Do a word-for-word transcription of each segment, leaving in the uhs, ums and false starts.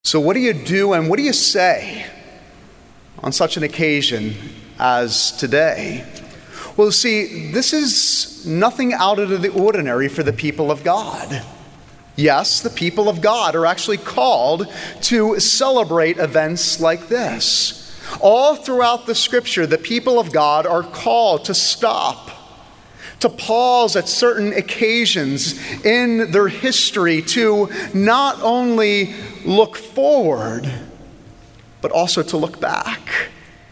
So what do you do and what do you say on such an occasion as today? Well, see, this is nothing out of the ordinary for the people of God. Yes, the people of God are actually called to celebrate events like this. All throughout the scripture, the people of God are called to stop, to pause at certain occasions in their history, to not only look forward, but also to look back.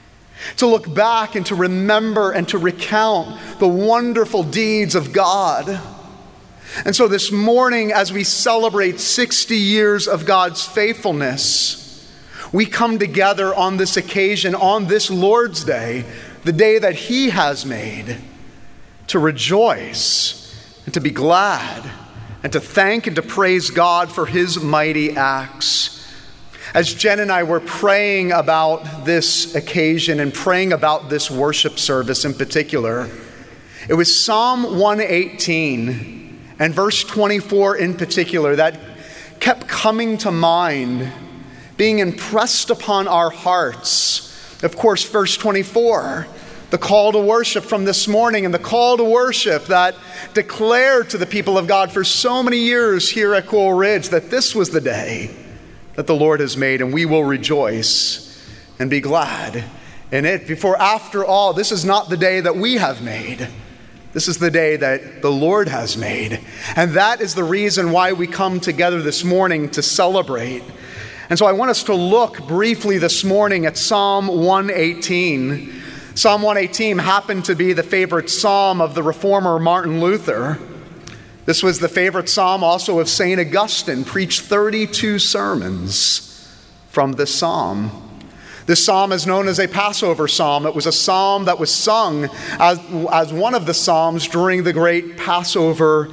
To look back and to remember and to recount the wonderful deeds of God. And so this morning, as we celebrate sixty years of God's faithfulness, we come together on this occasion, on this Lord's Day, the day that He has made, to rejoice and to be glad and to thank and to praise God for His mighty acts. As Jen and I were praying about this occasion and praying about this worship service in particular, it was Psalm one eighteen and verse twenty-four in particular that kept coming to mind, being impressed upon our hearts. Of course, verse twenty-four, the call to worship from this morning, and the call to worship that declared to the people of God for so many years here at Coral Ridge that this was the day that the Lord has made, and we will rejoice and be glad in it. Before, after all, this is not the day that we have made. This is the day that the Lord has made. And that is the reason why we come together this morning to celebrate. And so I want us to look briefly this morning at Psalm one eighteen. Psalm one eighteen happened to be the favorite psalm of the reformer Martin Luther. This was the favorite psalm also of Saint Augustine, preached thirty-two sermons from this psalm. This psalm is known as a Passover psalm. It was a psalm that was sung as, as one of the psalms during the great Passover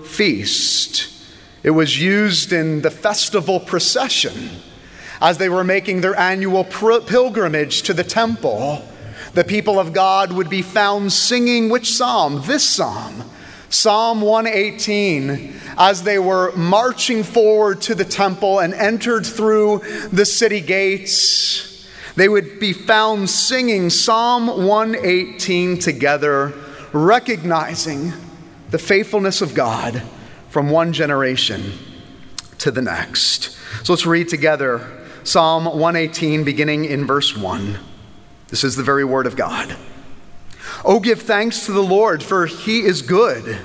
feast. It was used in the festival procession as they were making their annual pilgrimage to the temple. The people of God would be found singing which psalm? This psalm. Psalm one eighteen, as they were marching forward to the temple and entered through the city gates, they would be found singing Psalm one eighteen together, recognizing the faithfulness of God from one generation to the next. So let's read together Psalm one eighteen, beginning in verse one. This is the very word of God. Oh, give thanks to the Lord, for He is good.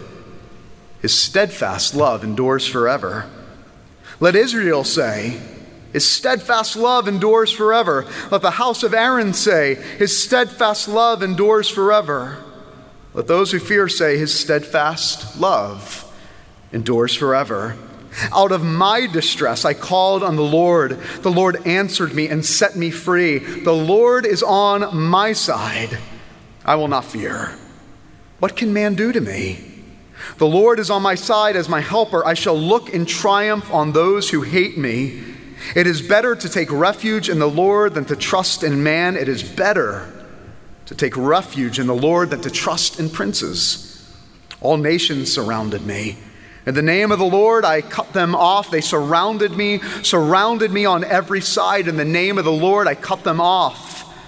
His steadfast love endures forever. Let Israel say, His steadfast love endures forever. Let the house of Aaron say, His steadfast love endures forever. Let those who fear say, His steadfast love endures forever. Out of my distress I called on the Lord. The Lord answered me and set me free. The Lord is on my side. I will not fear. What can man do to me? The Lord is on my side as my helper. I shall look in triumph on those who hate me. It is better to take refuge in the Lord than to trust in man. It is better to take refuge in the Lord than to trust in princes. All nations surrounded me. In the name of the Lord, I cut them off. They surrounded me, surrounded me on every side. In the name of the Lord, I cut them off.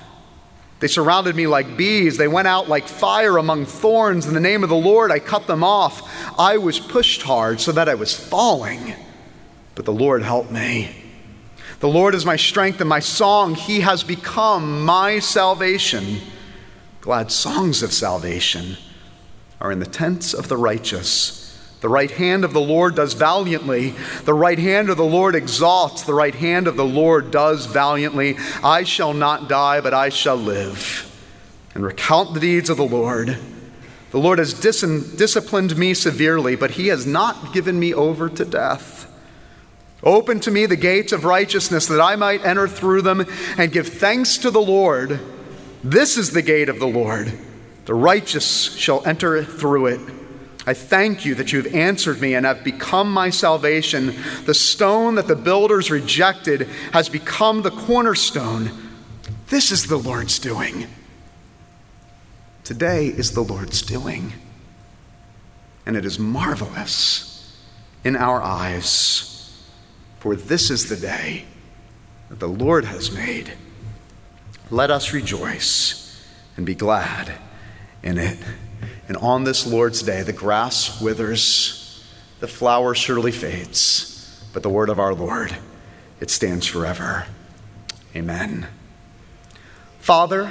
They surrounded me like bees. They went out like fire among thorns. In the name of the Lord, I cut them off. I was pushed hard so that I was falling, but the Lord helped me. The Lord is my strength and my song. He has become my salvation. Glad songs of salvation are in the tents of the righteous. The right hand of the Lord does valiantly. The right hand of the Lord exalts. The right hand of the Lord does valiantly. I shall not die, but I shall live and recount the deeds of the Lord. The Lord has dis- disciplined me severely, but He has not given me over to death. Open to me the gates of righteousness, that I might enter through them and give thanks to the Lord. This is the gate of the Lord. The righteous shall enter through it. I thank you that you have answered me and have become my salvation. The stone that the builders rejected has become the cornerstone. This is the Lord's doing. Today is the Lord's doing. And it is marvelous in our eyes. For this is the day that the Lord has made. Let us rejoice and be glad in it. And on this Lord's day, the grass withers, the flower surely fades, but the word of our Lord, it stands forever. Amen. Father,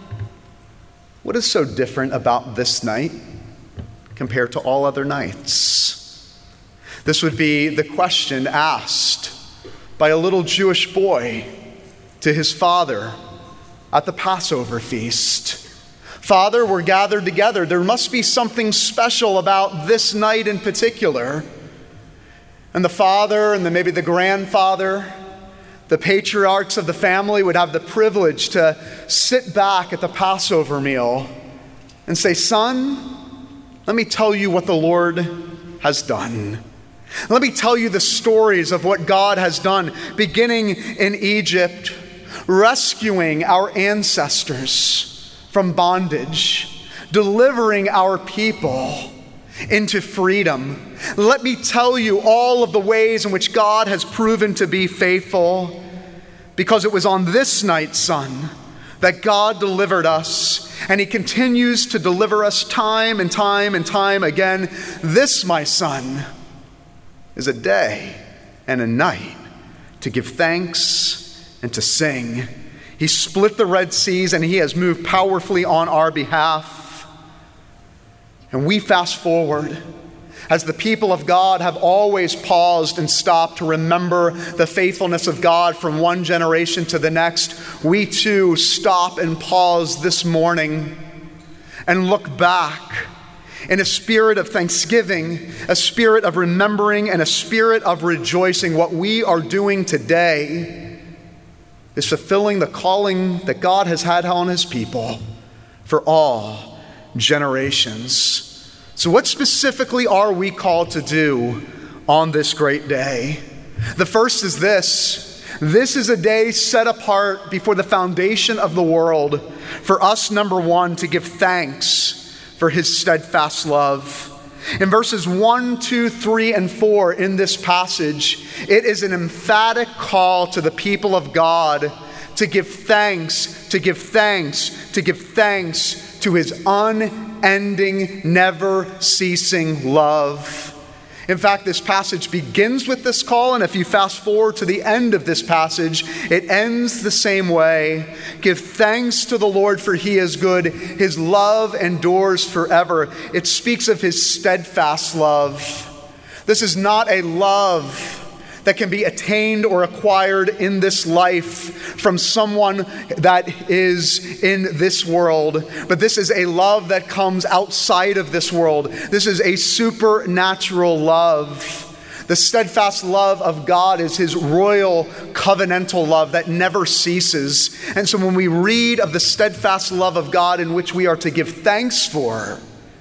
what is so different about this night compared to all other nights? This would be the question asked by a little Jewish boy to his father at the Passover feast. Father, we're gathered together. There must be something special about this night in particular. And the father and then maybe the grandfather, the patriarchs of the family would have the privilege to sit back at the Passover meal and say, son, let me tell you what the Lord has done. Let me tell you the stories of what God has done, beginning in Egypt, rescuing our ancestors from bondage, delivering our people into freedom. Let me tell you all of the ways in which God has proven to be faithful, because it was on this night, son, that God delivered us, and he continues to deliver us time and time and time again. This, my son, is a day and a night to give thanks and to sing. He split the Red Seas and he has moved powerfully on our behalf. And we fast forward as the people of God have always paused and stopped to remember the faithfulness of God from one generation to the next. We too stop and pause this morning and look back in a spirit of thanksgiving, a spirit of remembering, and a spirit of rejoicing. What we are doing today is fulfilling the calling that God has had on his people for all generations. So what specifically are we called to do on this great day? The first is this. This is a day set apart before the foundation of the world for us, number one, to give thanks for his steadfast love. In verses one, two, three, and four in this passage, it is an emphatic call to the people of God to give thanks, to give thanks, to give thanks to his unending, never-ceasing love. In fact, this passage begins with this call, and if you fast forward to the end of this passage, it ends the same way. Give thanks to the Lord, for he is good. His love endures forever. It speaks of his steadfast love. This is not a love that can be attained or acquired in this life from someone that is in this world. But this is a love that comes outside of this world. This is a supernatural love. The steadfast love of God is his royal covenantal love that never ceases. And so when we read of the steadfast love of God in which we are to give thanks for,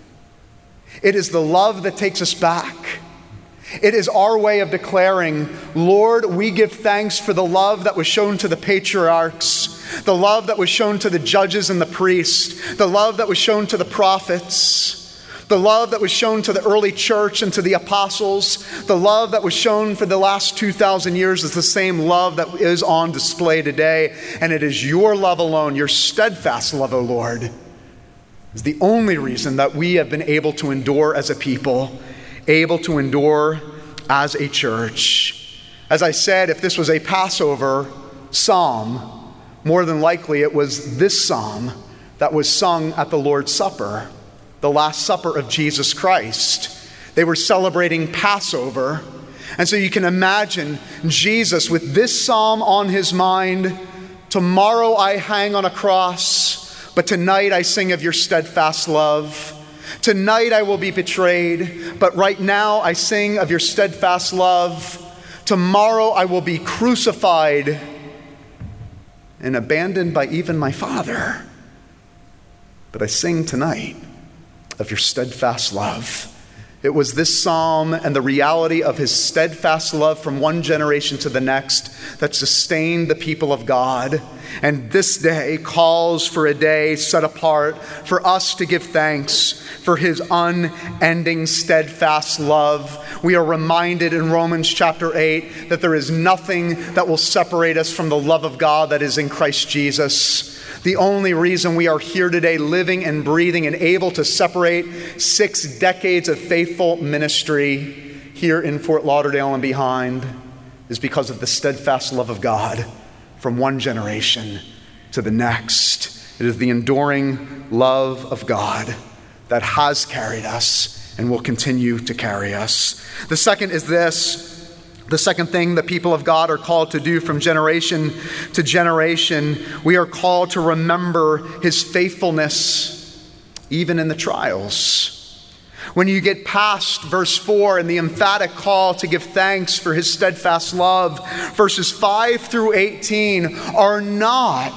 it is the love that takes us back. It is our way of declaring, Lord, we give thanks for the love that was shown to the patriarchs, the love that was shown to the judges and the priests, the love that was shown to the prophets, the love that was shown to the early church and to the apostles, the love that was shown for the last two thousand years is the same love that is on display today. And it is your love alone, your steadfast love, O Lord, is the only reason that we have been able to endure as a people, able to endure as a church. As I said, if this was a Passover psalm, more than likely it was this psalm that was sung at the Lord's Supper, the Last Supper of Jesus Christ. They were celebrating Passover. And so you can imagine Jesus with this psalm on his mind. Tomorrow I hang on a cross, but tonight I sing of your steadfast love. Tonight I will be betrayed, but right now I sing of your steadfast love. Tomorrow I will be crucified and abandoned by even my Father. But I sing tonight of your steadfast love. It was this psalm and the reality of his steadfast love from one generation to the next that sustained the people of God. And this day calls for a day set apart for us to give thanks for his unending steadfast love. We are reminded in Romans chapter eight that there is nothing that will separate us from the love of God that is in Christ Jesus. The only reason we are here today living and breathing and able to separate six decades of faithful ministry here in Fort Lauderdale and behind is because of the steadfast love of God from one generation to the next. It is the enduring love of God that has carried us and will continue to carry us. The second is this. The second thing the people of God are called to do from generation to generation, we are called to remember his faithfulness even in the trials. When you get past verse four and the emphatic call to give thanks for his steadfast love, verses five through eighteen are not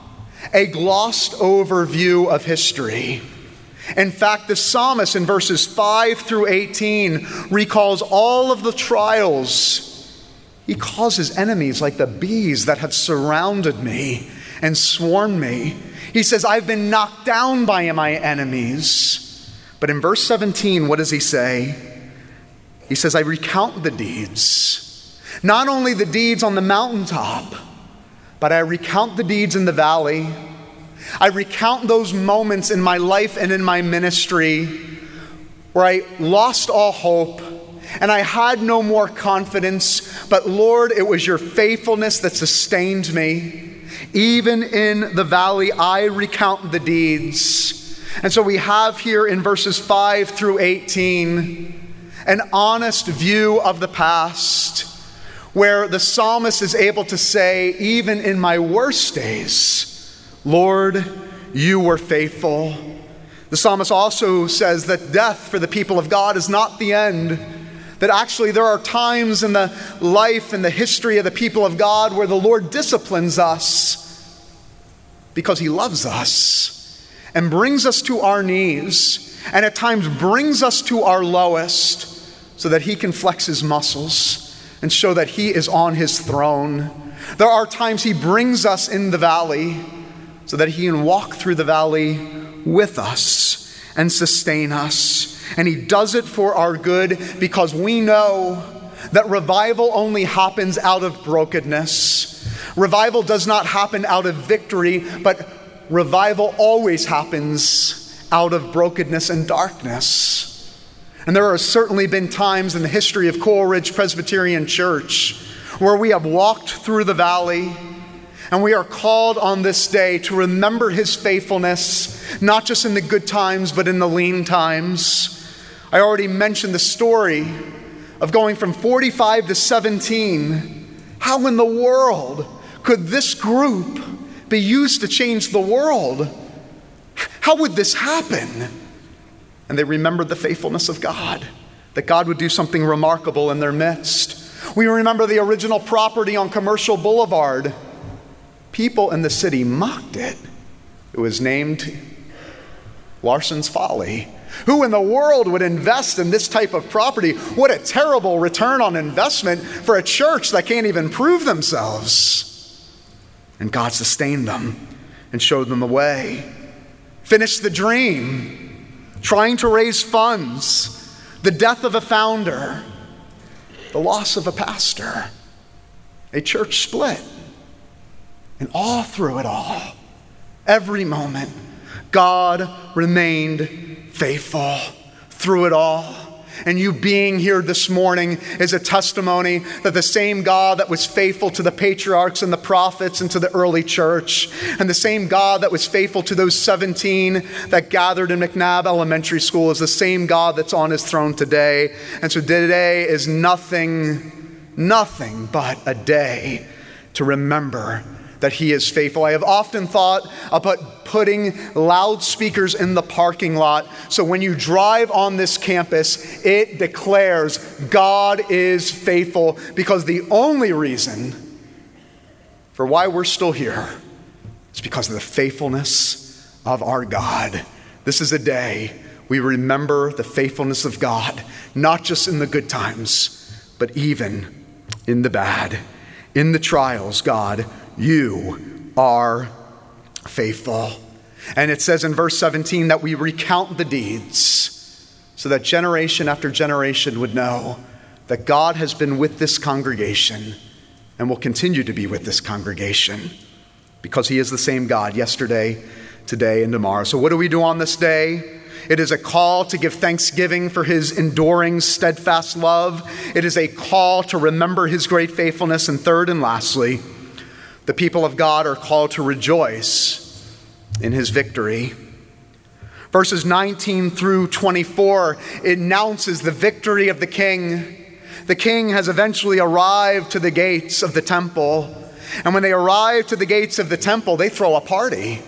a glossed over view of history. In fact, the psalmist in verses five through eighteen recalls all of the trials. He calls his enemies like the bees that have surrounded me and swarmed me. He says, I've been knocked down by my enemies. But in verse seventeen, what does he say? He says, I recount the deeds. Not only the deeds on the mountaintop, but I recount the deeds in the valley. I recount those moments in my life and in my ministry where I lost all hope and I had no more confidence. But Lord, it was your faithfulness that sustained me. Even in the valley, I recount the deeds. And so we have here in verses five through eighteen an honest view of the past where the psalmist is able to say, even in my worst days, Lord, you were faithful. The psalmist also says that death for the people of God is not the end. That actually there are times in the life and the history of the people of God where the Lord disciplines us because he loves us and brings us to our knees and at times brings us to our lowest so that he can flex his muscles and show that he is on his throne. There are times he brings us in the valley so that he can walk through the valley with us and sustain us. And he does it for our good because we know that revival only happens out of brokenness. Revival does not happen out of victory, but revival always happens out of brokenness and darkness. And there have certainly been times in the history of Coral Ridge Presbyterian Church where we have walked through the valley. And we are called on this day to remember his faithfulness, not just in the good times, but in the lean times. I already mentioned the story of going from forty-five to seventeen. How in the world could this group be used to change the world? How would this happen? And they remembered the faithfulness of God, that God would do something remarkable in their midst. We remember the original property on Commercial Boulevard. People in the city mocked it. It was named Larson's Folly. Who in the world would invest in this type of property? What a terrible return on investment for a church that can't even prove themselves. And God sustained them and showed them the way. Finished the dream, trying to raise funds, the death of a founder, the loss of a pastor, a church split. And all through it all, every moment, God remained faithful through it all. And you being here this morning is a testimony that the same God that was faithful to the patriarchs and the prophets and to the early church, and the same God that was faithful to those seventeen that gathered in McNabb Elementary School is the same God that's on his throne today. And so today is nothing, nothing but a day to remember that he is faithful. I have often thought about putting loudspeakers in the parking lot so when you drive on this campus, it declares God is faithful, because the only reason for why we're still here is because of the faithfulness of our God. This is a day we remember the faithfulness of God, not just in the good times, but even in the bad. In the trials, God, you are faithful. And it says in verse seventeen that we recount the deeds so that generation after generation would know that God has been with this congregation and will continue to be with this congregation because he is the same God yesterday, today, and tomorrow. So what do we do on this day? It is a call to give thanksgiving for his enduring, steadfast love. It is a call to remember his great faithfulness. And third and lastly, the people of God are called to rejoice in his victory. Verses nineteen through twenty-four announces the victory of the king. The king has eventually arrived to the gates of the temple. And when they arrive to the gates of the temple, they throw a party.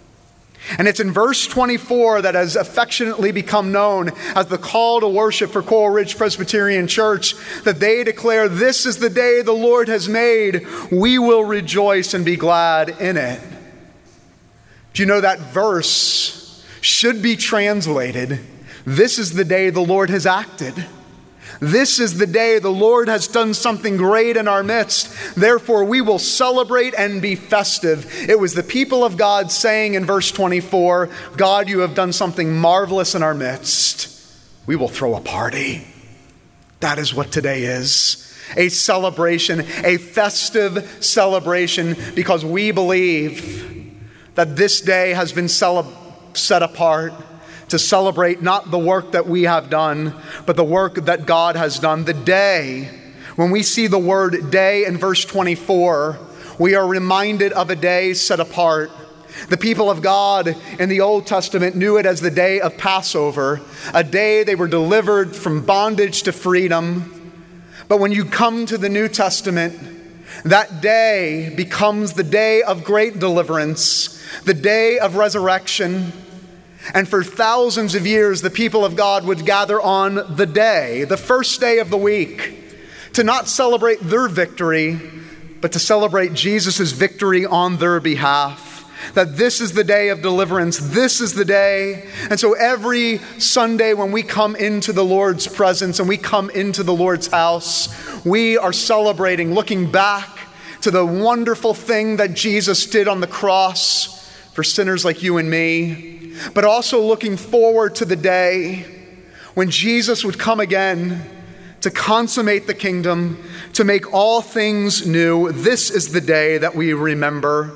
And it's in verse twenty-four that has affectionately become known as the call to worship for Coral Ridge Presbyterian Church, that they declare, "This is the day the Lord has made. We will rejoice and be glad in it." Do you know that verse should be translated, "This is the day the Lord has acted. This is the day the Lord has done something great in our midst. Therefore, we will celebrate and be festive." It was the people of God saying in verse twenty-four, "God, you have done something marvelous in our midst. We will throw a party." That is what today is. A celebration, a festive celebration, because we believe that this day has been cele- set apart to celebrate not the work that we have done, but the work that God has done. The day, when we see the word day in verse twenty-four, we are reminded of a day set apart. The people of God in the Old Testament knew it as the day of Passover, a day they were delivered from bondage to freedom. But when you come to the New Testament, that day becomes the day of great deliverance, the day of resurrection. And for thousands of years, the people of God would gather on the day, the first day of the week, to not celebrate their victory, but to celebrate Jesus' victory on their behalf. That this is the day of deliverance. This is the day. And so every Sunday when we come into the Lord's presence and we come into the Lord's house, we are celebrating, looking back to the wonderful thing that Jesus did on the cross for sinners like you and me, but also looking forward to the day when Jesus would come again to consummate the kingdom, to make all things new. This is the day that we remember.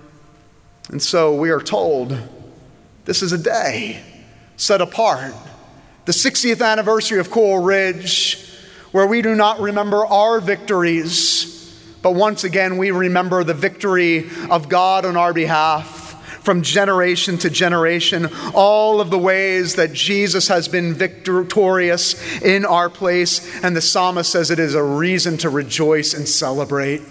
And so we are told this is a day set apart, the sixtieth anniversary of Coral Ridge, where we do not remember our victories, but once again we remember the victory of God on our behalf. From generation to generation, all of the ways that Jesus has been victorious in our place. And the psalmist says it is a reason to rejoice and celebrate.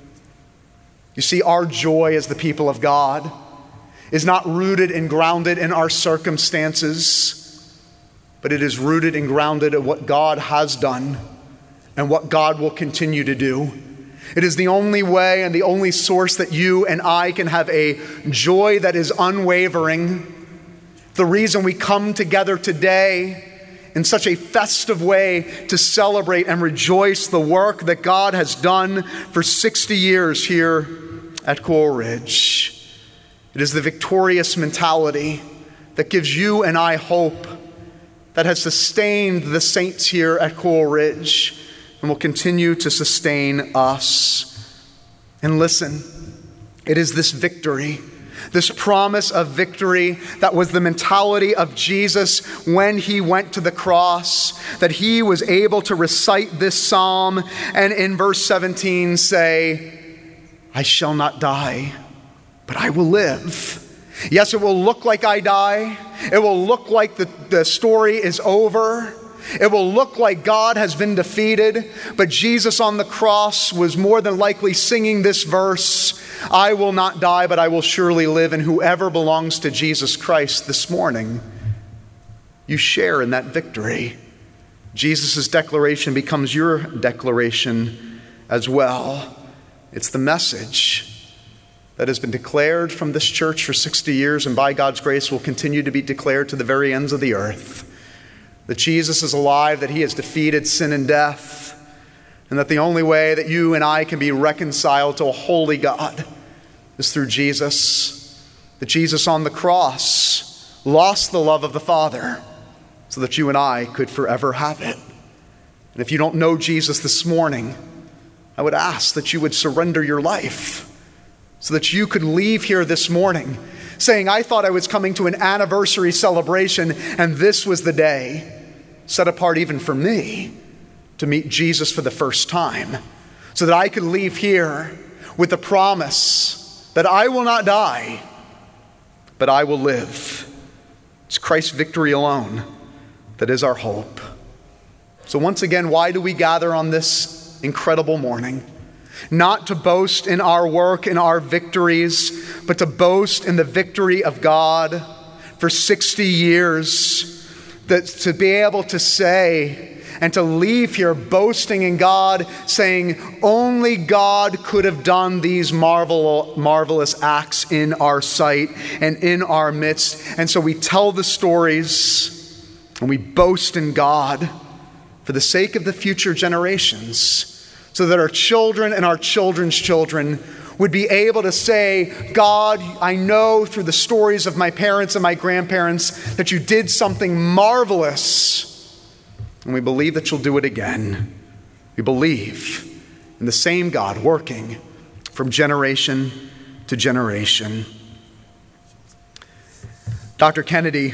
You see, our joy as the people of God is not rooted and grounded in our circumstances, but it is rooted and grounded in what God has done and what God will continue to do. It is the only way and the only source that you and I can have a joy that is unwavering. The reason we come together today in such a festive way to celebrate and rejoice the work that God has done for sixty years here at Coral Ridge. It is the victorious mentality that gives you and I hope, that has sustained the saints here at Coral Ridge and will continue to sustain us. And listen, it is this victory, this promise of victory that was the mentality of Jesus when he went to the cross, that he was able to recite this psalm and in verse seventeen say, "I shall not die, but I will live." Yes, it will look like I die. It will look like the, the story is over. It will look like God has been defeated, but Jesus on the cross was more than likely singing this verse, "I will not die, but I will surely live." And whoever belongs to Jesus Christ this morning, you share in that victory. Jesus' declaration becomes your declaration as well. It's the message that has been declared from this church for sixty years and by God's grace will continue to be declared to the very ends of the earth. That Jesus is alive, that he has defeated sin and death, and that the only way that you and I can be reconciled to a holy God is through Jesus. That Jesus on the cross lost the love of the Father so that you and I could forever have it. And if you don't know Jesus this morning, I would ask that you would surrender your life so that you could leave here this morning saying, I thought I was coming to an anniversary celebration and this was the day set apart even for me to meet Jesus for the first time, so that I could leave here with the promise that I will not die, but I will live. It's Christ's victory alone that is our hope. So once again, why do we gather on this incredible morning? Not to boast in our work, in our victories, but to boast in the victory of God for sixty years. That to be able to say and to leave here boasting in God, saying only God could have done these marvel, marvelous acts in our sight and in our midst. And so we tell the stories and we boast in God for the sake of the future generations, so that our children and our children's children would be able to say, God, I know through the stories of my parents and my grandparents that you did something marvelous, and we believe that you'll do it again. We believe in the same God working from generation to generation. Doctor Kennedy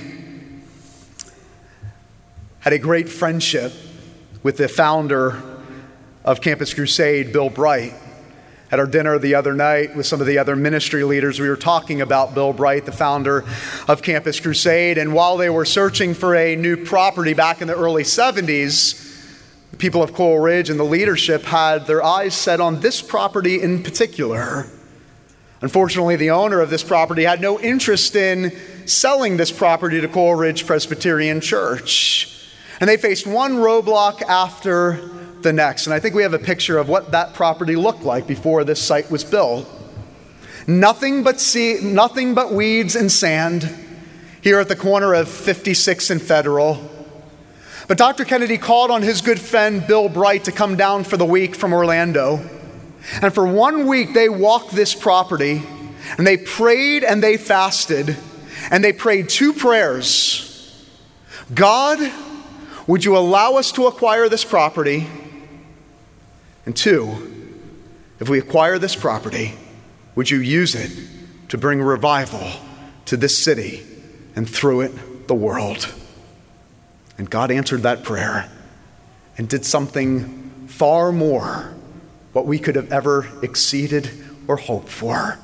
had a great friendship with the founder of Campus Crusade, Bill Bright. At our dinner the other night with some of the other ministry leaders, we were talking about Bill Bright, the founder of Campus Crusade. And while they were searching for a new property back in the early seventies, the people of Coral Ridge and the leadership had their eyes set on this property in particular. Unfortunately, the owner of this property had no interest in selling this property to Coral Ridge Presbyterian Church. And they faced one roadblock after the next. And I think we have a picture of what that property looked like before this site was built. Nothing but sea, nothing but weeds and sand here at the corner of fifty-sixth and Federal. But Doctor Kennedy called on his good friend Bill Bright to come down for the week from Orlando. And for one week they walked this property and they prayed and they fasted and they prayed two prayers. God, would you allow us to acquire this property? And two, if we acquire this property, would you use it to bring revival to this city and through it, the world? And God answered that prayer and did something far more what we could have ever exceeded or hoped for.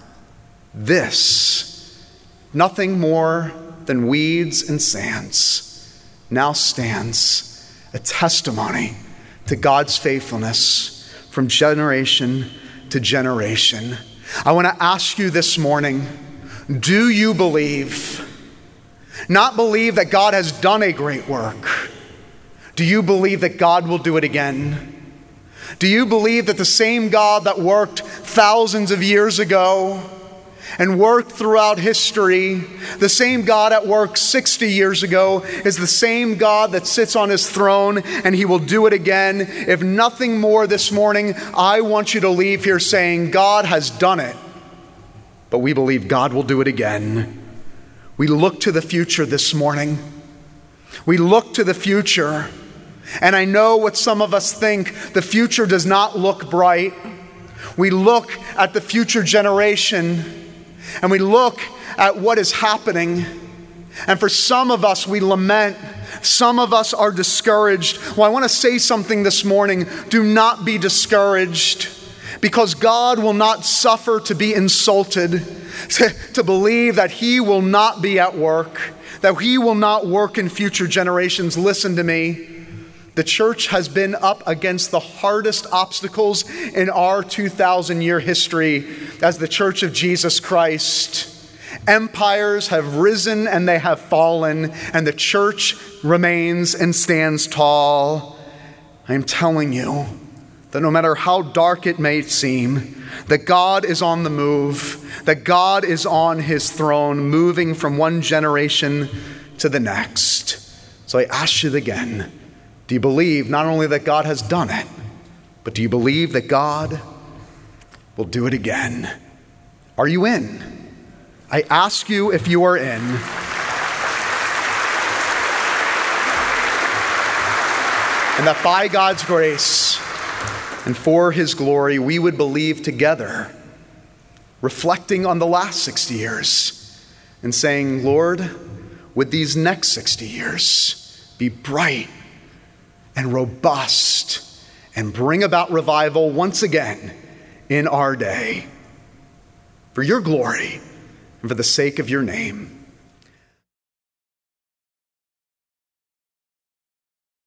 This, nothing more than weeds and sands, now stands a testimony to God's faithfulness from generation to generation. I want to ask you this morning, do you believe? Not believe that God has done a great work. Do you believe that God will do it again? Do you believe that the same God that worked thousands of years ago and worked throughout history, the same God at work sixty years ago, is the same God that sits on his throne, and he will do it again? If nothing more this morning, I want you to leave here saying, God has done it, but we believe God will do it again. We look to the future this morning. We look to the future, and I know what some of us think, the future does not look bright. We look at the future generation, and we look at what is happening, and for some of us, we lament. Some of us are discouraged. Well, I want to say something this morning. Do not be discouraged, because God will not suffer to be insulted, to, to believe that he will not be at work, that he will not work in future generations. Listen to me. The church has been up against the hardest obstacles in our two thousand year history as the Church of Jesus Christ. Empires have risen and they have fallen, and the church remains and stands tall. I am telling you, that no matter how dark it may seem, that God is on the move, that God is on his throne, moving from one generation to the next. So I ask you again, do you believe not only that God has done it, but do you believe that God will do it again? Are you in? I ask you if you are in. And that by God's grace and for his glory, we would believe together, reflecting on the last sixty years and saying, Lord, would these next sixty years be bright and robust and bring about revival once again in our day, for your glory and for the sake of your name.